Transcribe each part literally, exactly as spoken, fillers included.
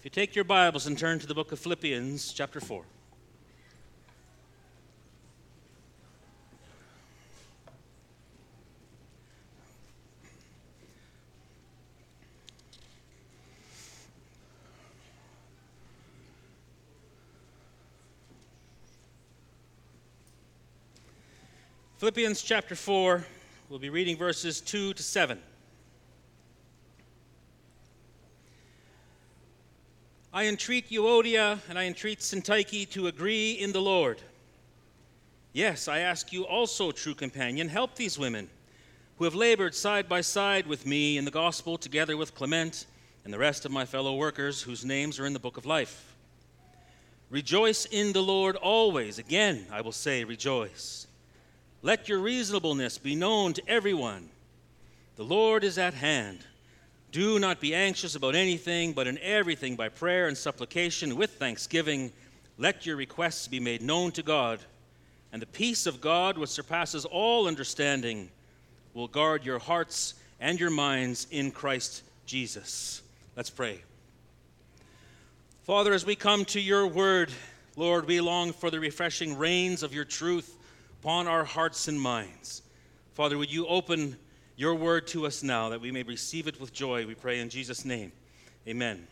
If you take your Bibles and turn to the book of Philippians, chapter four. Philippians chapter four, we'll be reading verses two to seven. I entreat Euodia and I entreat Syntyche to agree in the Lord. Yes, I ask you also, true companion, help these women who have labored side by side with me in the gospel together with Clement and the rest of my fellow workers whose names are in the book of life. Rejoice in the Lord always. Again, I will say rejoice. Let your reasonableness be known to everyone. The Lord is at hand. Do not be anxious about anything, but in everything by prayer and supplication with thanksgiving, let your requests be made known to God. And the peace of God, which surpasses all understanding, will guard your hearts and your minds in Christ Jesus. Let's pray. Father, as we come to your word, Lord, we long for the refreshing rains of your truth upon our hearts and minds. Father, would you open your word to us now that we may receive it with joy, we pray in Jesus' name. Amen.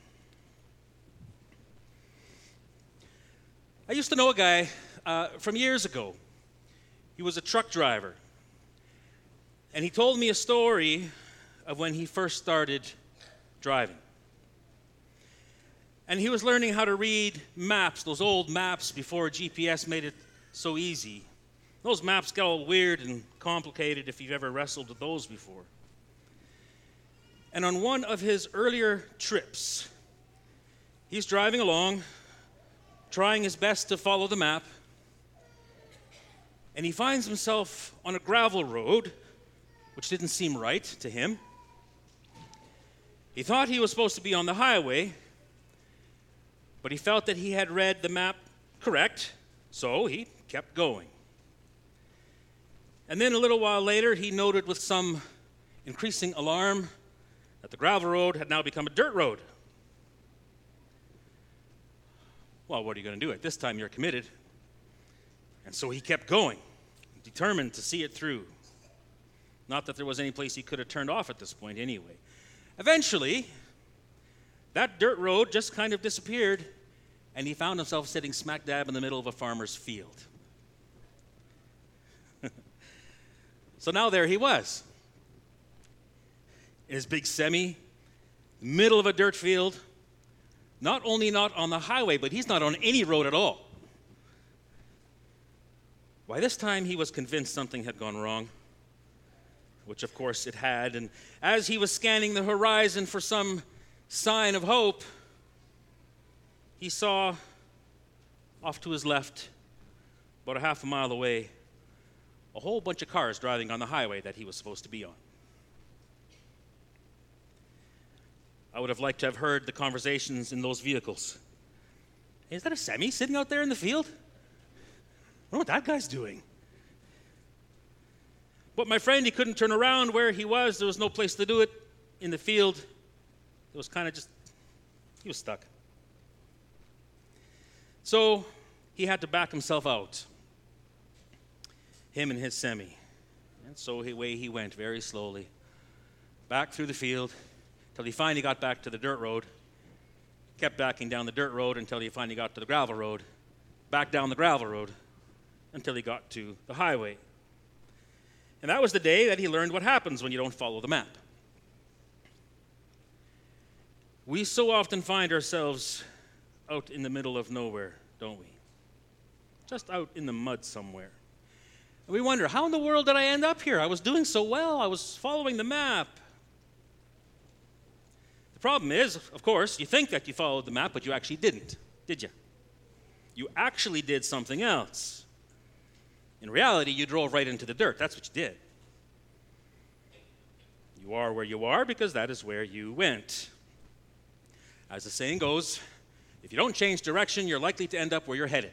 I used to know a guy uh, from years ago. He was a truck driver. And he told me a story of when he first started driving. And he was learning how to read maps, those old maps before G P S made it so easy. Those maps get all weird and complicated if you've ever wrestled with those before. And on one of his earlier trips, he's driving along, trying his best to follow the map, and he finds himself on a gravel road, which didn't seem right to him. He thought he was supposed to be on the highway, but he felt that he had read the map correct, so he kept going. And then a little while later, he noted with some increasing alarm that the gravel road had now become a dirt road. Well, what are you going to do? At this time, you're committed. And so he kept going, determined to see it through. Not that there was any place he could have turned off at this point anyway. Eventually, that dirt road just kind of disappeared, and he found himself sitting smack dab in the middle of a farmer's field. So now there he was, in his big semi, middle of a dirt field, not only not on the highway, but he's not on any road at all. By this time, he was convinced something had gone wrong, which of course it had, and as he was scanning the horizon for some sign of hope, he saw off to his left, about a half a mile away, a whole bunch of cars driving on the highway that he was supposed to be on. I would have liked to have heard the conversations in those vehicles. Hey, is that a semi sitting out there in the field? I wonder what that guy's doing. But my friend, he couldn't turn around where he was. There was no place to do it in the field. It was kind of just, he was stuck. So he had to back himself out. Him and his semi. And so away he went very slowly, back through the field, till he finally got back to the dirt road, kept backing down the dirt road until he finally got to the gravel road, back down the gravel road until he got to the highway. And that was the day that he learned what happens when you don't follow the map. We so often find ourselves out in the middle of nowhere, don't we? Just out in the mud somewhere. We wonder, how in the world did I end up here? I was doing so well. I was following the map. The problem is, of course, you think that you followed the map, but you actually didn't, did you? You actually did something else. In reality, you drove right into the dirt. That's what you did. You are where you are because that is where you went. As the saying goes, if you don't change direction, you're likely to end up where you're headed.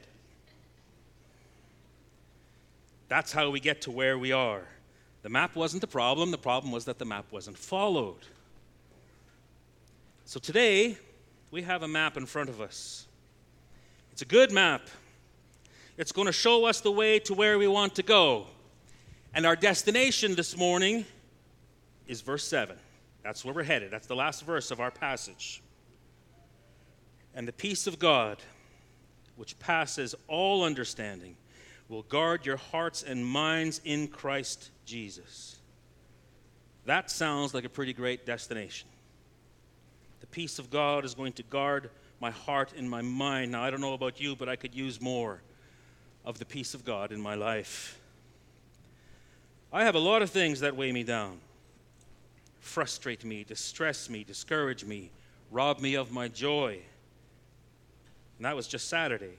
That's how we get to where we are. The map wasn't the problem. The problem was that the map wasn't followed. So today, we have a map in front of us. It's a good map. It's going to show us the way to where we want to go. And our destination this morning is verse seven. That's where we're headed. That's the last verse of our passage. And the peace of God, which passes all understanding, will guard your hearts and minds in Christ Jesus. That sounds like a pretty great destination. The peace of God is going to guard my heart and my mind. Now, I don't know about you, but I could use more of the peace of God in my life. I have a lot of things that weigh me down, frustrate me, distress me, discourage me, rob me of my joy. And that was just Saturday.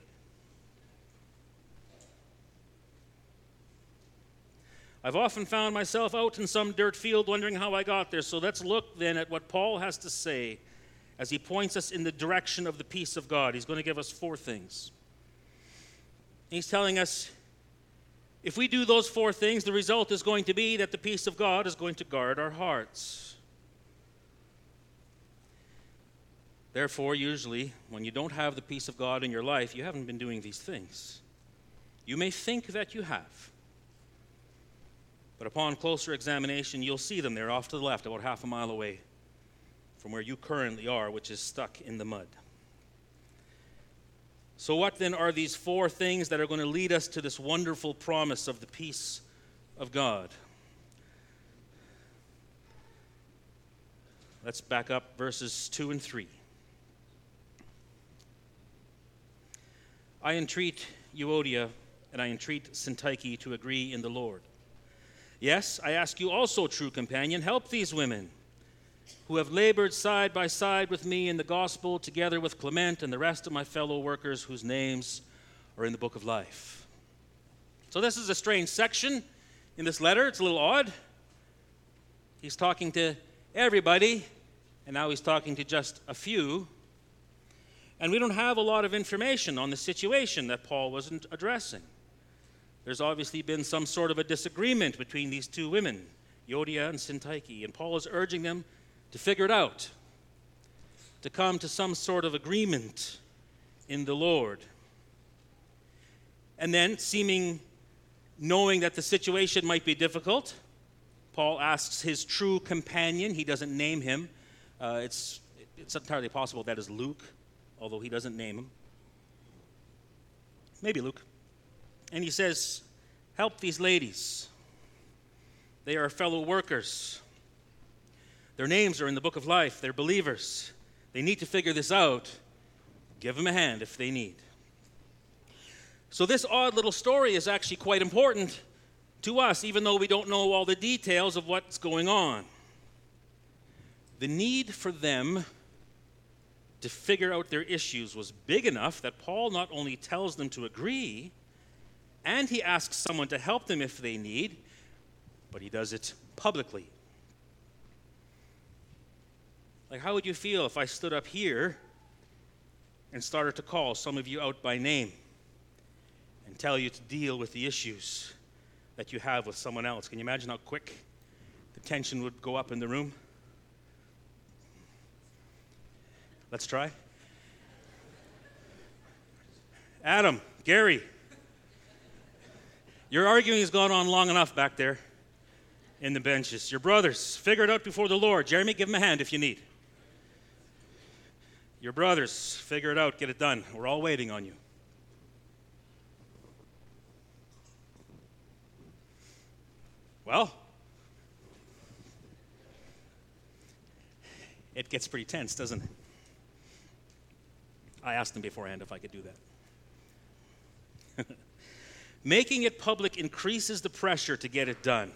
I've often found myself out in some dirt field wondering how I got there. So let's look then at what Paul has to say as he points us in the direction of the peace of God. He's going to give us four things. He's telling us if we do those four things, the result is going to be that the peace of God is going to guard our hearts. Therefore, usually, when you don't have the peace of God in your life, you haven't been doing these things. You may think that you have. But upon closer examination, you'll see them. They're off to the left, about half a mile away from where you currently are, which is stuck in the mud. So what then are these four things that are going to lead us to this wonderful promise of the peace of God? Let's back up verses two and three. I entreat Euodia and I entreat Syntyche to agree in the Lord. Yes, I ask you also, true companion, help these women who have labored side by side with me in the gospel, together with Clement and the rest of my fellow workers whose names are in the book of life. So this is a strange section in this letter. It's a little odd. He's talking to everybody, and now he's talking to just a few. And we don't have a lot of information on the situation that Paul wasn't addressing. There's obviously been some sort of a disagreement between these two women, Euodia and Syntyche, and Paul is urging them to figure it out, to come to some sort of agreement in the Lord. And then, seeming, knowing that the situation might be difficult, Paul asks his true companion, he doesn't name him, uh, it's, it's entirely possible that is Luke, although he doesn't name him. Maybe Luke. And he says, help these ladies. They are fellow workers. Their names are in the book of life. They're believers. They need to figure this out. Give them a hand if they need. So this odd little story is actually quite important to us, even though we don't know all the details of what's going on. The need for them to figure out their issues was big enough that Paul not only tells them to agree, and he asks someone to help them if they need, but he does it publicly. Like, how would you feel if I stood up here and started to call some of you out by name and tell you to deal with the issues that you have with someone else? Can you imagine how quick the tension would go up in the room? Let's try. Adam, Gary, your arguing has gone on long enough back there in the benches. Your brothers, figure it out before the Lord. Jeremy, give him a hand if you need. Your brothers, figure it out, get it done. We're all waiting on you. Well, it gets pretty tense, doesn't it? I asked them beforehand if I could do that. Making it public increases the pressure to get it done.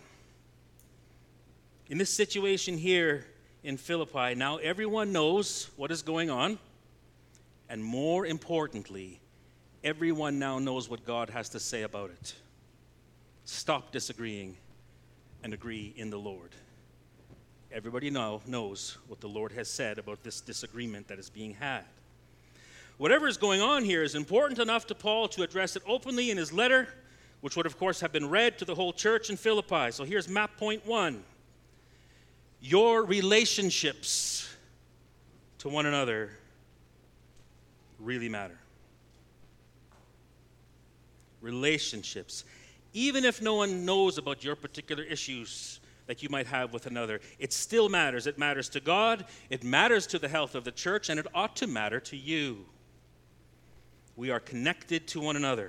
In this situation here in Philippi, now everyone knows what is going on, and more importantly, everyone now knows what God has to say about it. Stop disagreeing and agree in the Lord. Everybody now knows what the Lord has said about this disagreement that is being had. Whatever is going on here is important enough to Paul to address it openly in his letter, which would, of course, have been read to the whole church in Philippi. So here's map point one. Your relationships to one another really matter. Relationships. Even if no one knows about your particular issues that you might have with another, it still matters. It matters to God, it matters to the health of the church, and it ought to matter to you. We are connected to one another.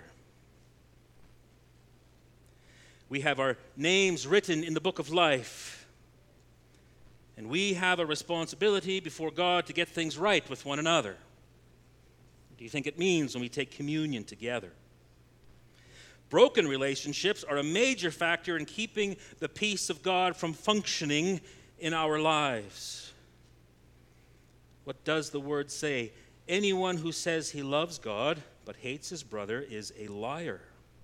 We have our names written in the book of life, and we have a responsibility before God to get things right with one another. What do you think it means when we take communion together? Broken relationships are a major factor in keeping the peace of God from functioning in our lives. What does the word say? Anyone who says he loves God but hates his brother is a liar.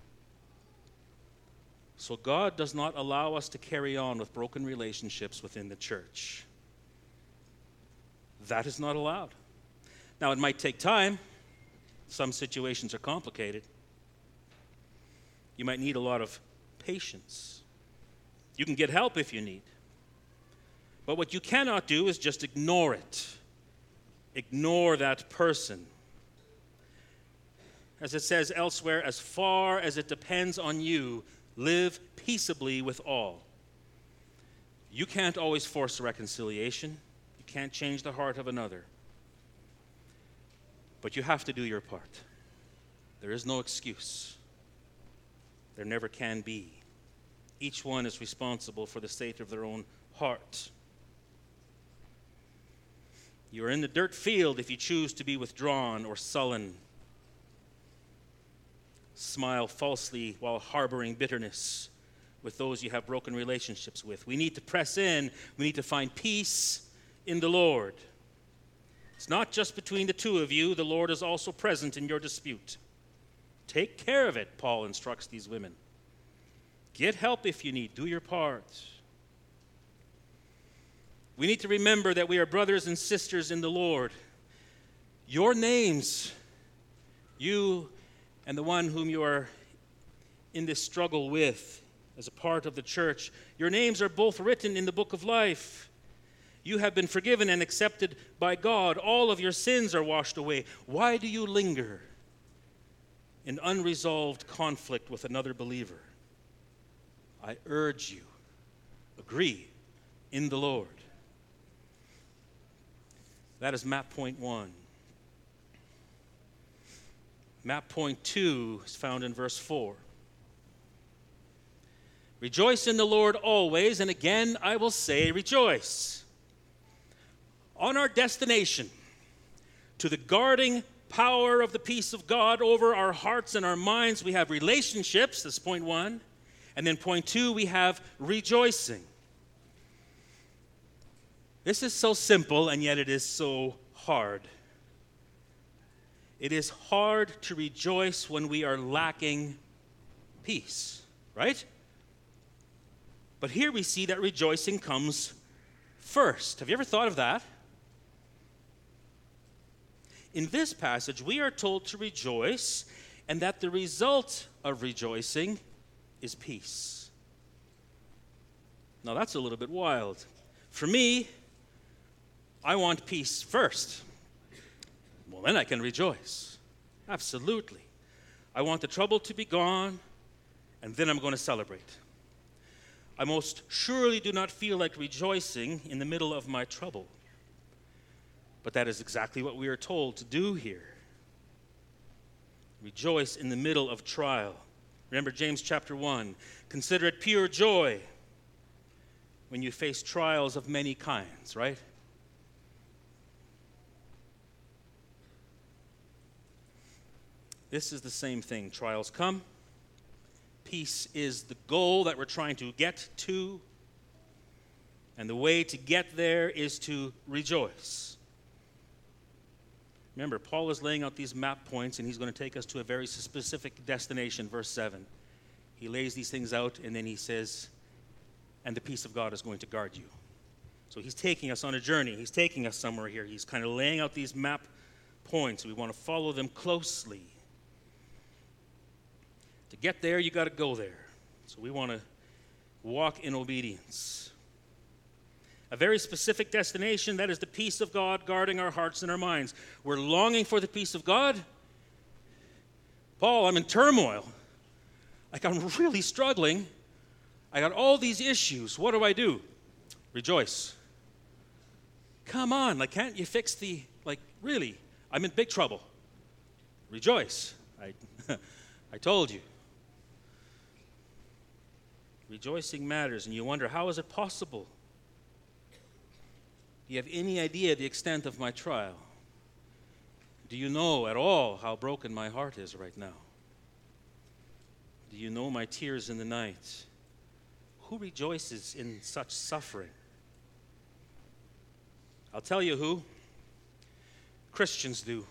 So God does not allow us to carry on with broken relationships within the church. That is not allowed. Now, it might take time. Some situations are complicated. You might need a lot of patience. You can get help if you need. But what you cannot do is just ignore it. Ignore that person. As it says elsewhere, as far as it depends on you, live peaceably with all. You can't always force reconciliation. You can't change the heart of another. But you have to do your part. There is no excuse. There never can be. Each one is responsible for the state of their own heart. You are in the dirt field if you choose to be withdrawn or sullen. Smile falsely while harboring bitterness with those you have broken relationships with. We need to press in. We need to find peace in the Lord. It's not just between the two of you. The Lord is also present in your dispute. Take care of it, Paul instructs these women. Get help if you need. Do your part. We need to remember that we are brothers and sisters in the Lord. Your names, you and the one whom you are in this struggle with as a part of the church, your names are both written in the book of life. You have been forgiven and accepted by God. All of your sins are washed away. Why do you linger in unresolved conflict with another believer? I urge you, agree in the Lord. That is map point one. Map point two is found in verse four. Rejoice in the Lord always, and again I will say rejoice. On our destination to the guarding power of the peace of God over our hearts and our minds, we have relationships, that's point one. And then point two, we have rejoicing. This is so simple, and yet it is so hard. It is hard to rejoice when we are lacking peace, right? But here we see that rejoicing comes first. Have you ever thought of that? In this passage, we are told to rejoice, and that the result of rejoicing is peace. Now that's a little bit wild. For me, I want peace first. Well, then I can rejoice. Absolutely. I want the trouble to be gone, and then I'm going to celebrate. I most surely do not feel like rejoicing in the middle of my trouble. But that is exactly what we are told to do here. Rejoice in the middle of trial. Remember James chapter one. Consider it pure joy when you face trials of many kinds, right? This is the same thing. Trials come. Peace is the goal that we're trying to get to. And the way to get there is to rejoice. Remember, Paul is laying out these map points, and he's going to take us to a very specific destination, verse seven. He lays these things out, and then he says, and the peace of God is going to guard you. So he's taking us on a journey. He's taking us somewhere here. He's kind of laying out these map points. We want to follow them closely. To get there, you got to go there. So we want to walk in obedience. a very specific destination. That is the peace of God guarding our hearts and our minds. We're longing for the peace of God. Paul, I'm in turmoil. Like, I'm really struggling. I got all these issues. What do I do? Rejoice. Come on, like, can't you fix the, like, really, I'm in big trouble. Rejoice. I, I told you. Rejoicing matters, and you wonder, how is it possible? Do you have any idea the extent of my trial? Do you know at all how broken my heart is right now? Do you know my tears in the night? Who rejoices in such suffering? I'll tell you who. Christians do.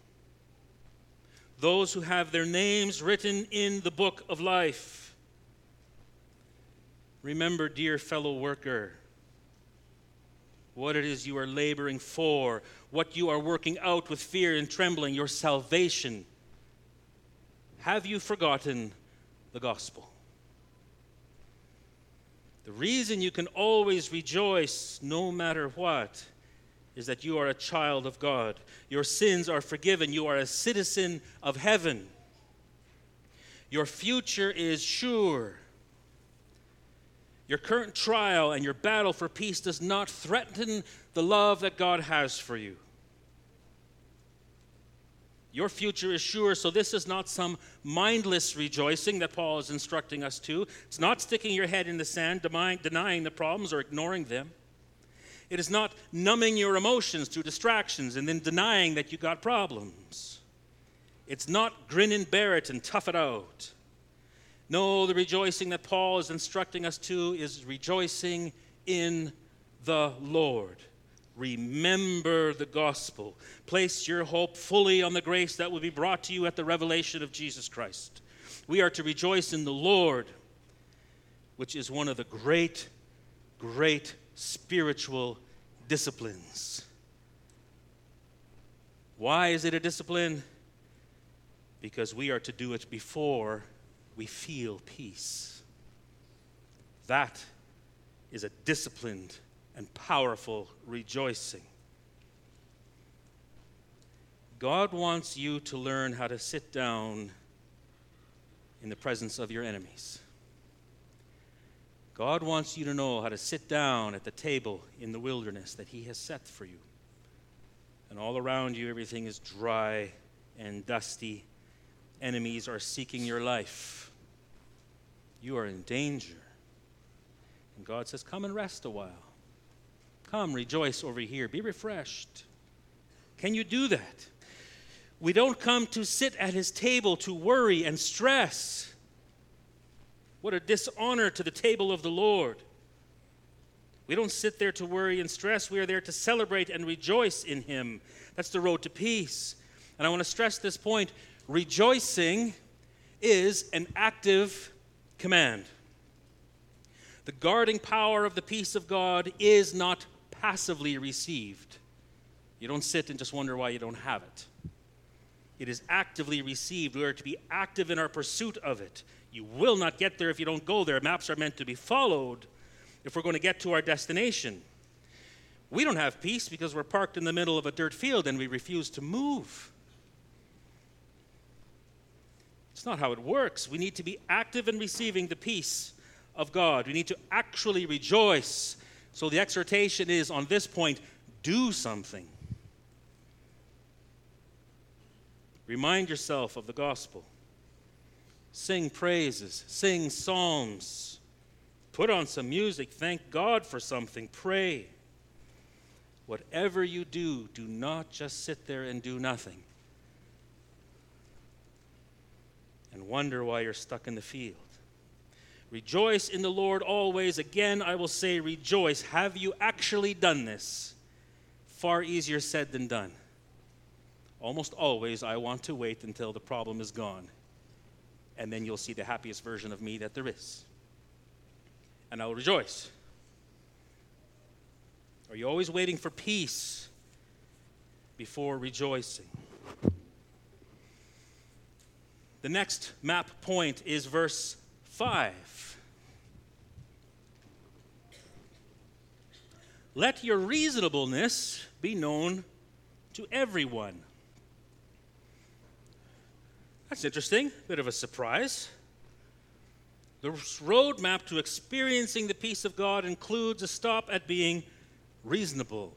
Those who have their names written in the book of life. Remember, dear fellow worker, what it is you are laboring for, what you are working out with fear and trembling, your salvation. Have you forgotten the gospel? The reason you can always rejoice no matter what is that you are a child of God. Your sins are forgiven. You are a citizen of heaven. Your future is sure. Your current trial and your battle for peace does not threaten the love that God has for you. Your future is sure, so this is not some mindless rejoicing that Paul is instructing us to. It's not sticking your head in the sand, denying the problems or ignoring them. It is not numbing your emotions through distractions and then denying that you got problems. It's not grin and bear it and tough it out. No, the rejoicing that Paul is instructing us to is rejoicing in the Lord. Remember the gospel. Place your hope fully on the grace that will be brought to you at the revelation of Jesus Christ. We are to rejoice in the Lord, which is one of the great, great spiritual disciplines. Why is it a discipline? Because we are to do it before we feel peace. That is a disciplined and powerful rejoicing. God wants you to learn how to sit down in the presence of your enemies. God wants you to know how to sit down at the table in the wilderness that He has set for you. And all around you, everything is dry and dusty. Enemies are seeking your life. You are in danger. And God says, come and rest a while. Come, rejoice over here. Be refreshed. Can you do that? We don't come to sit at His table to worry and stress. What a dishonor to the table of the Lord. We don't sit there to worry and stress. We are there to celebrate and rejoice in Him. That's the road to peace. And I want to stress this point. Rejoicing is an active command. The guarding power of the peace of God is not passively received. You don't sit and just wonder why you don't have it. It is actively received. We are to be active in our pursuit of it. You will not get there if you don't go there. Maps are meant to be followed if we're going to get to our destination. We don't have peace because we're parked in the middle of a dirt field and we refuse to move. It's not how it works. We need to be active in receiving the peace of God. We need to actually rejoice. So the exhortation is on this point, do something. Remind yourself of the gospel. Sing praises, sing psalms, put on some music, thank God for something, pray. Whatever you do, do not just sit there and do nothing and wonder why you're stuck in the field. Rejoice in the Lord always. Again, I will say rejoice. Have you actually done this? Far easier said than done. Almost always, I want to wait until the problem is gone. And then you'll see the happiest version of me that there is. And I will rejoice. Are you always waiting for peace before rejoicing? The next map point is verse five. let your reasonableness be known to everyone. That's interesting, bit of a surprise. The roadmap to experiencing the peace of God includes a stop at being reasonable.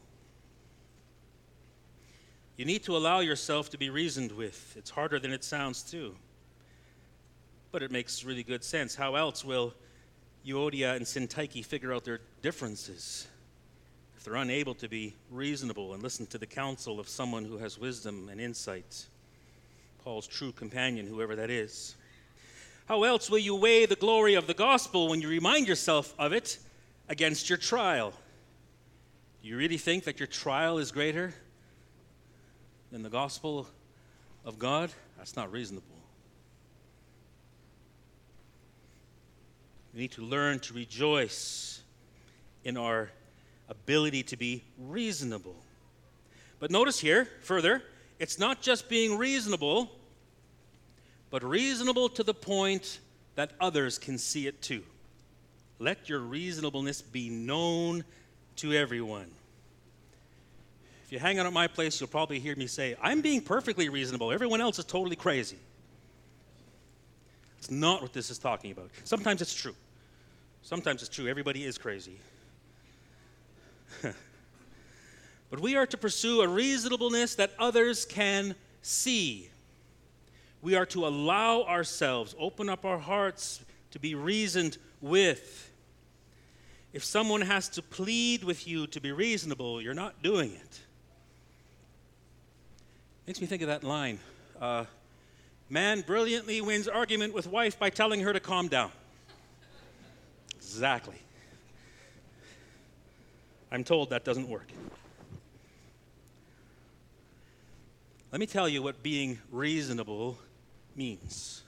You need to allow yourself to be reasoned with. It's harder than it sounds, too. But it makes really good sense. How else will Euodia and Syntyche figure out their differences if they're unable to be reasonable and listen to the counsel of someone who has wisdom and insight? Paul's true companion, whoever that is. How else will you weigh the glory of the gospel when you remind yourself of it against your trial? Do you really think that your trial is greater than the gospel of God? That's not reasonable. We need to learn to rejoice in our ability to be reasonable. But notice here, further, it's not just being reasonable, but reasonable to the point that others can see it too. Let your reasonableness be known to everyone. If you hang out at my place, you'll probably hear me say, I'm being perfectly reasonable. Everyone else is totally crazy. It's not what this is talking about. Sometimes it's true. Sometimes it's true. Everybody is crazy. But we are to pursue a reasonableness that others can see. We are to allow ourselves, open up our hearts to be reasoned with. If someone has to plead with you to be reasonable, you're not doing it. Makes me think of that line. Uh, man brilliantly wins argument with wife by telling her to calm down. Exactly. I'm told that doesn't work. Let me tell you what being reasonable means.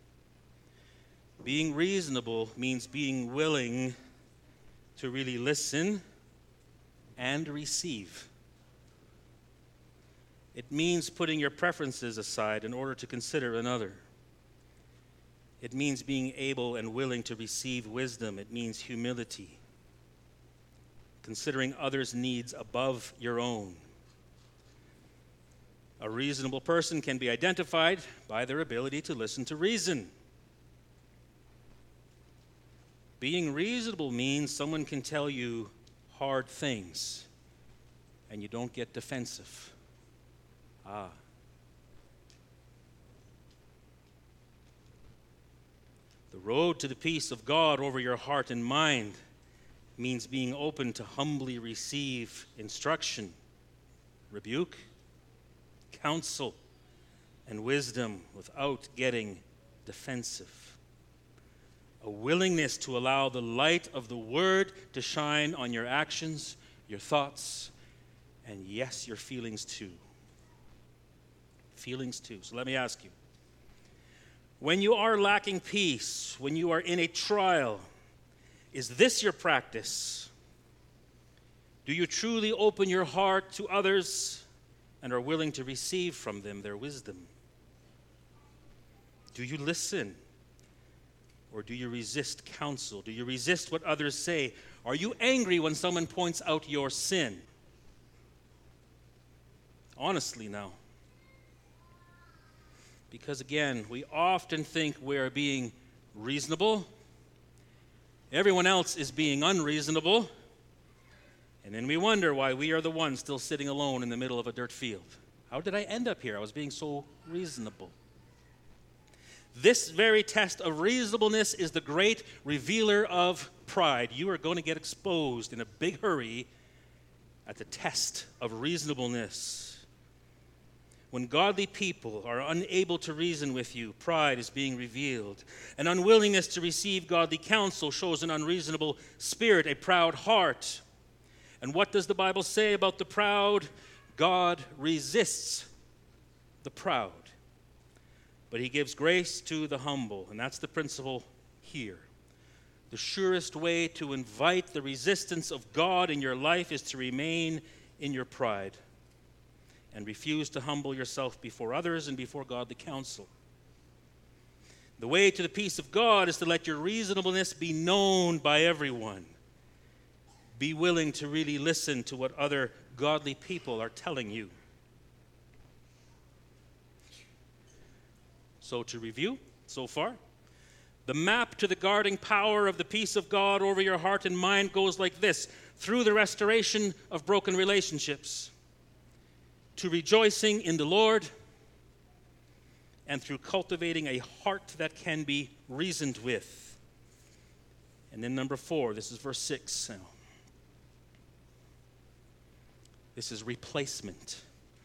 Being reasonable means being willing to really listen and receive. It means putting your preferences aside in order to consider another. It means being able and willing to receive wisdom. It means humility, considering others' needs above your own. A reasonable person can be identified by their ability to listen to reason. Being reasonable means someone can tell you hard things and you don't get defensive. Ah. The road to the peace of God over your heart and mind means being open to humbly receive instruction, rebuke, counsel, and wisdom without getting defensive. A willingness to allow the light of the Word to shine on your actions, your thoughts, and yes, your feelings too. Feelings too. So let me ask you, when you are lacking peace, when you are in a trial, is this your practice? Do you truly open your heart to others and are willing to receive from them their wisdom? Do you listen? Or do you resist counsel? Do you resist what others say? Are you angry when someone points out your sin? Honestly now. Because again, we often think we're being reasonable. Everyone else is being unreasonable. And then we wonder why we are the ones still sitting alone in the middle of a dirt field. How did I end up here? I was being so reasonable. This very test of reasonableness is the great revealer of pride. You are going to get exposed in a big hurry at the test of reasonableness. When godly people are unable to reason with you, pride is being revealed. An unwillingness to receive godly counsel shows an unreasonable spirit, a proud heart. And what does the Bible say about the proud? God resists the proud, but he gives grace to the humble. And that's the principle here. The surest way to invite the resistance of God in your life is to remain in your pride and refuse to humble yourself before others and before godly counsel. The way to the peace of God is to let your reasonableness be known by everyone. be willing to really listen to what other godly people are telling you. So to review so far, the map to the guarding power of the peace of God over your heart and mind goes like this: through the restoration of broken relationships, to rejoicing in the Lord, and through cultivating a heart that can be reasoned with. And then number four, this is verse six now. This is replacement.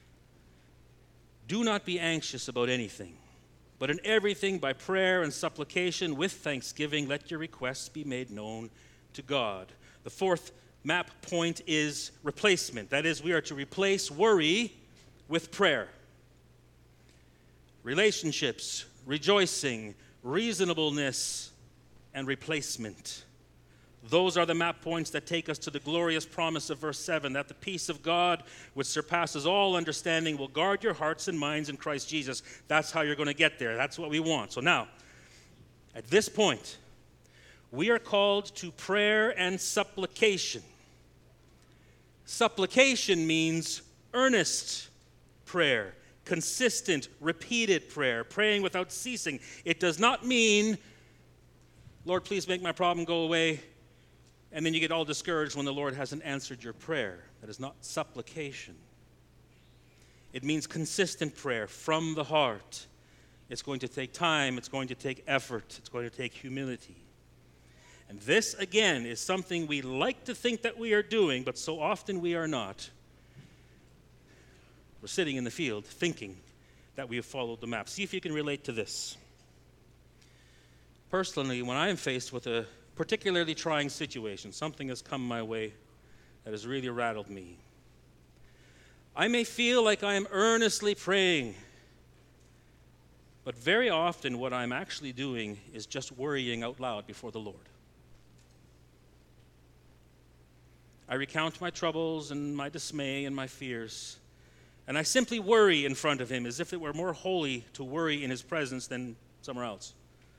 Do not be anxious about anything, but in everything by prayer and supplication with thanksgiving let your requests be made known to God. The fourth map point is replacement. That is, we are to replace worry with prayer. Relationships, rejoicing, reasonableness, and replacement. Those are the map points that take us to the glorious promise of verse seven, that the peace of God, which surpasses all understanding, will guard your hearts and minds in Christ Jesus. That's how you're going to get there. That's what we want. So now, at this point, we are called to prayer and supplication. Supplication means earnest prayer, consistent, repeated prayer, praying without ceasing. It does not mean, Lord, please make my problem go away, and then you get all discouraged when the Lord hasn't answered your prayer. That is not supplication. It means consistent prayer from the heart. It's going to take time. It's going to take effort. It's going to take humility. And this, again, is something we like to think that we are doing, but so often we are not. We're sitting in the field thinking that we have followed the map. See if you can relate to this. Personally, when I am faced with a particularly trying situation, something has come my way that has really rattled me, I may feel like I am earnestly praying, but very often what I'm actually doing is just worrying out loud before the Lord. I recount my troubles and my dismay and my fears, and I simply worry in front of him as if it were more holy to worry in his presence than somewhere else.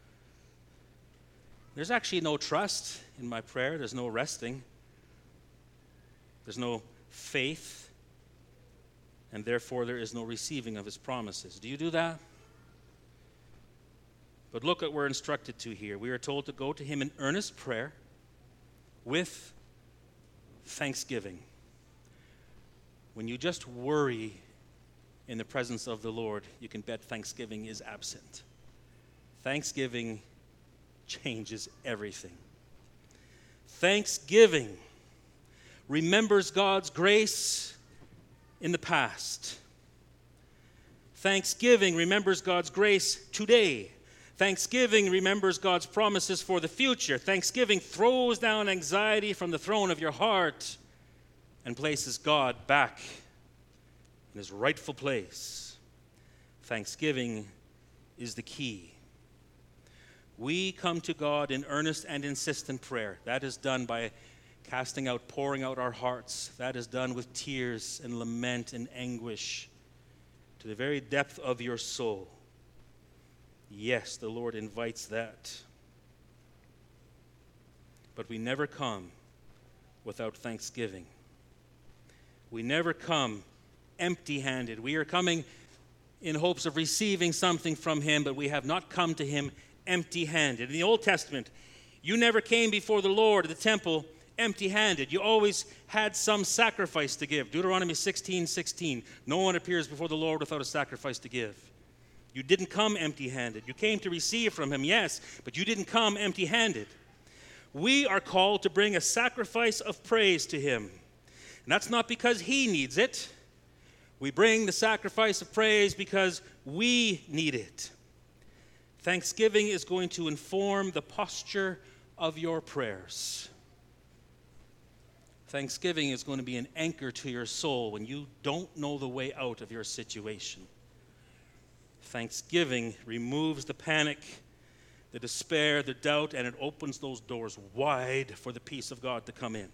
There's actually no trust in my prayer. There's no resting. There's no faith. And therefore, there is no receiving of his promises. Do you do that? But look what we're instructed to here. We are told to go to him in earnest prayer with thanksgiving. When you just worry in the presence of the Lord, you can bet thanksgiving is absent. Thanksgiving changes everything. Thanksgiving remembers God's grace in the past. Thanksgiving remembers God's grace today. Thanksgiving remembers God's promises for the future. Thanksgiving throws down anxiety from the throne of your heart and places God back in his rightful place. Thanksgiving is the key. We come to God in earnest and insistent prayer. That is done by casting out, pouring out our hearts. That is done with tears and lament and anguish to the very depth of your soul. Yes, the Lord invites that. But we never come without thanksgiving. We never come empty-handed. We are coming in hopes of receiving something from him, but we have not come to him empty-handed. In the Old Testament, you never came before the Lord at the temple empty-handed. You always had some sacrifice to give. Deuteronomy sixteen sixteen. No one appears before the Lord without a sacrifice to give. You didn't come empty-handed. You came to receive from him, yes, but you didn't come empty-handed. We are called to bring a sacrifice of praise to him. And that's not because he needs it. We bring the sacrifice of praise because we need it. Thanksgiving is going to inform the posture of your prayers. Thanksgiving is going to be an anchor to your soul when you don't know the way out of your situation. Thanksgiving removes the panic, the despair, the doubt, and it opens those doors wide for the peace of God to come in.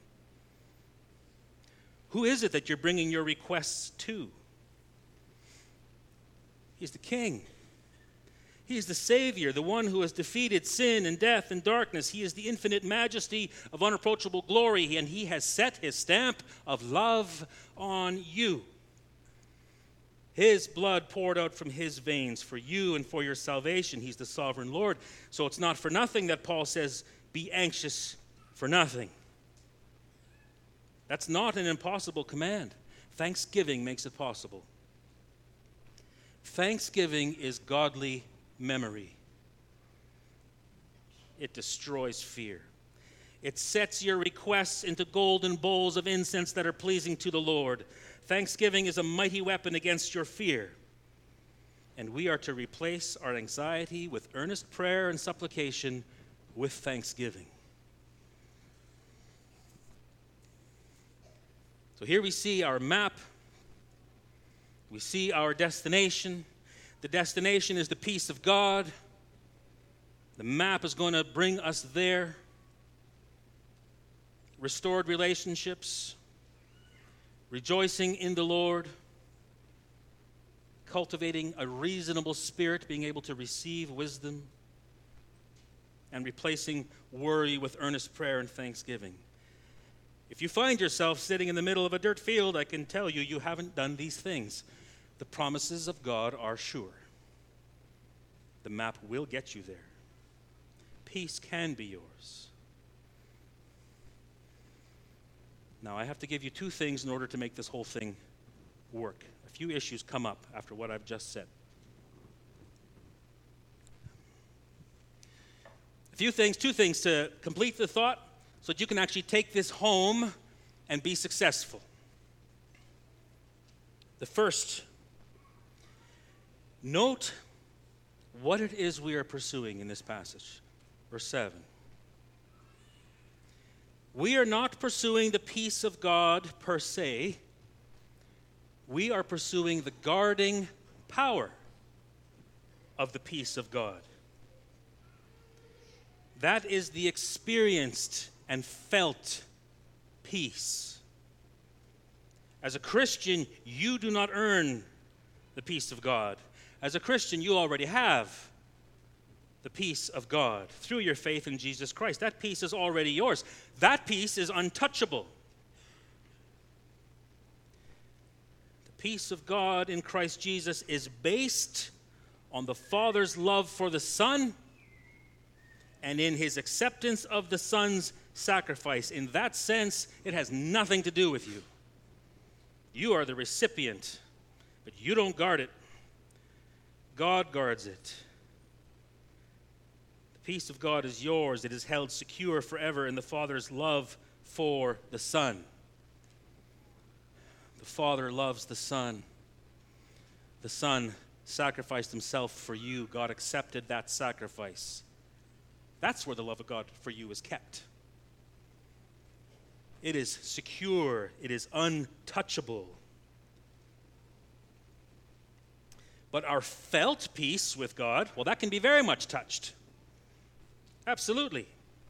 Who is it that you're bringing your requests to? He's the King. He is the Savior, the one who has defeated sin and death and darkness. He is the infinite majesty of unapproachable glory, and he has set his stamp of love on you. His blood poured out from his veins for you and for your salvation. He's the sovereign Lord. So it's not for nothing that Paul says, be anxious for nothing. That's not an impossible command. Thanksgiving makes it possible. Thanksgiving is godly memory. It destroys fear. It sets your requests into golden bowls of incense that are pleasing to the Lord. Thanksgiving is a mighty weapon against your fear. And we are to replace our anxiety with earnest prayer and supplication with thanksgiving. So here we see our map. We see our destination. The destination is the peace of God. The map is going to bring us there. Restored relationships, rejoicing in the Lord, cultivating a reasonable spirit, being able to receive wisdom, and replacing worry with earnest prayer and thanksgiving. If you find yourself sitting in the middle of a dirt field, I can tell you, you haven't done these things. The promises of God are sure. The map will get you there. Peace can be yours. Now, I have to give you two things in order to make this whole thing work. A few issues come up after what I've just said. A few things, two things to complete the thought so that you can actually take this home and be successful. The first, note what it is we are pursuing in this passage. Verse seven. We are not pursuing the peace of God per se. We are pursuing the guarding power of the peace of God. That is the experienced and felt peace. As a Christian, you do not earn the peace of God. As a Christian, you already have the peace of God through your faith in Jesus Christ. That peace is already yours. That peace is untouchable. The peace of God in Christ Jesus is based on the Father's love for the Son and in his acceptance of the Son's sacrifice. In that sense, it has nothing to do with you. You are the recipient, but you don't guard it. God guards it. The peace of God is yours. It is held secure forever in the Father's love for the Son. The Father loves the Son. The Son sacrificed himself for you. God accepted that sacrifice. That's where the love of God for you is kept. It is secure. It is untouchable. But our felt peace with God, well, that can be very much touched. Absolutely.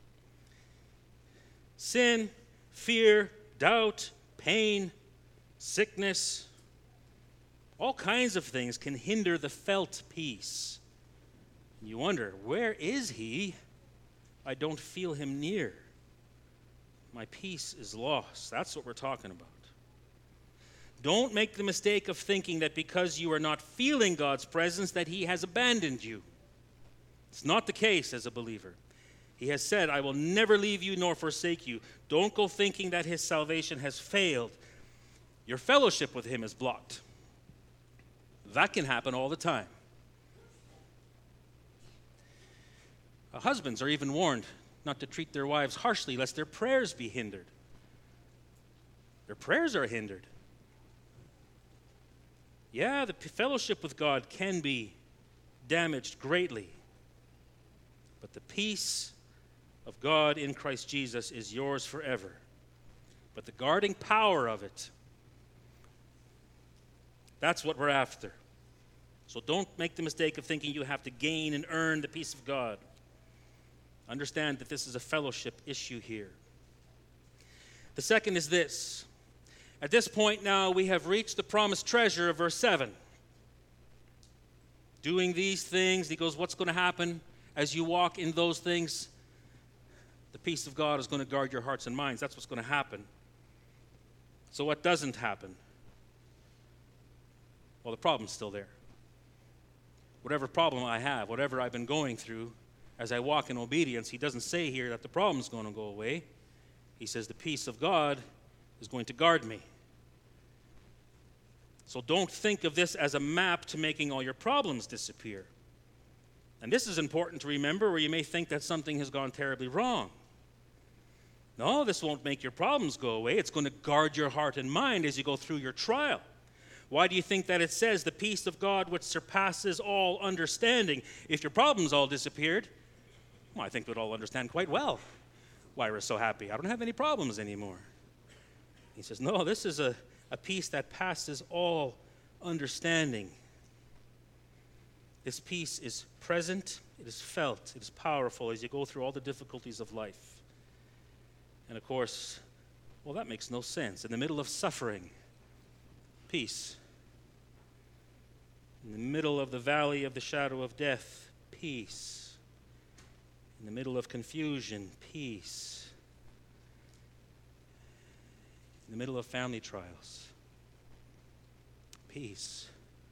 Sin, fear, doubt, pain, sickness, all kinds of things can hinder the felt peace. You wonder, where is he? I don't feel him near. My peace is lost. That's what we're talking about. Don't make the mistake of thinking that because you are not feeling God's presence that he has abandoned you. It's not the case as a believer. He has said, I will never leave you nor forsake you. Don't go thinking that his salvation has failed. Your fellowship with him is blocked. That can happen all the time. Uh, husbands are even warned not to treat their wives harshly lest their prayers be hindered. Their prayers are hindered. Yeah, the p- fellowship with God can be damaged greatly. But the peace of God in Christ Jesus is yours forever. But the guarding power of it, that's what we're after. So don't make the mistake of thinking you have to gain and earn the peace of God. Understand that this is a fellowship issue here. The second is this. At this point now, we have reached the promised treasure of verse seven. doing these things. He goes, what's going to happen as you walk in those things? The peace of God is going to guard your hearts and minds. That's what's going to happen. So what doesn't happen? Well, the problem's still there. Whatever problem I have, whatever I've been going through, as I walk in obedience, he doesn't say here that the problem's going to go away. He says the peace of God is going to guard me. So don't think of this as a map to making all your problems disappear. And this is important to remember, where you may think that something has gone terribly wrong. No, this won't make your problems go away. It's going to guard your heart and mind as you go through your trial. Why do you think that it says the peace of God which surpasses all understanding? If your problems all disappeared, well, I think we'd all understand quite well why we're so happy. I don't have any problems anymore. He says, no, this is a, a peace that passes all understanding. This peace is present, it is felt, it is powerful as you go through all the difficulties of life. And of course, well, that makes no sense. In the middle of suffering, peace. In the middle of the valley of the shadow of death, peace. In the middle of confusion, peace. In the middle of family trials, peace.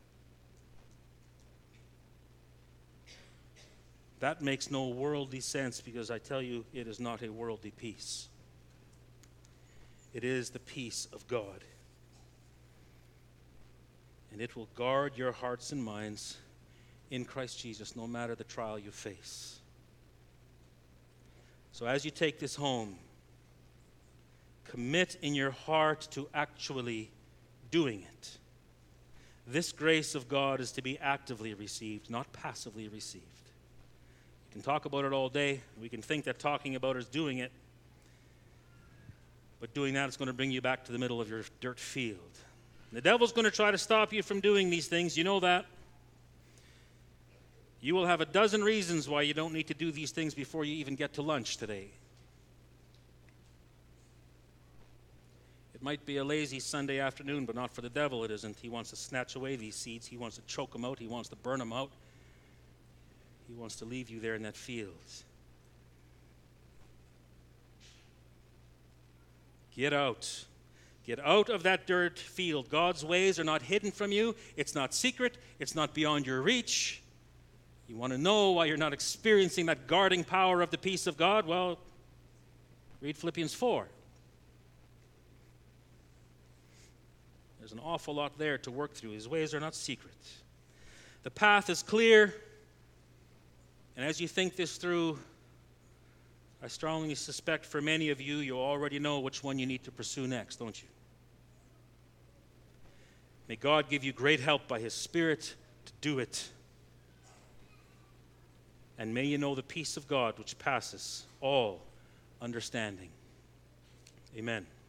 That makes no worldly sense, because I tell you, it is not a worldly peace. It is the peace of God. And it will guard your hearts and minds in Christ Jesus, no matter the trial you face. So as you take this home, commit in your heart to actually doing it. This grace of God is to be actively received, not passively received. You can talk about it all day. We can think that talking about it is doing it. But doing that is going to bring you back to the middle of your dirt field. And the devil's going to try to stop you from doing these things. You know that. You will have a dozen reasons why you don't need to do these things before you even get to lunch today. It might be a lazy Sunday afternoon, but not for the devil, it isn't. He wants to snatch away these seeds. He wants to choke them out. He wants to burn them out. He wants to leave you there in that field. Get out. Get out of that dirt field. God's ways are not hidden from you. It's not secret. It's not beyond your reach. You want to know why you're not experiencing that guarding power of the peace of God? Well, read Philippians four. There's an awful lot there to work through. His ways are not secret. The path is clear. And as you think this through, I strongly suspect for many of you, you already know which one you need to pursue next, don't you? May God give you great help by His Spirit to do it. And may you know the peace of God which passes all understanding. Amen.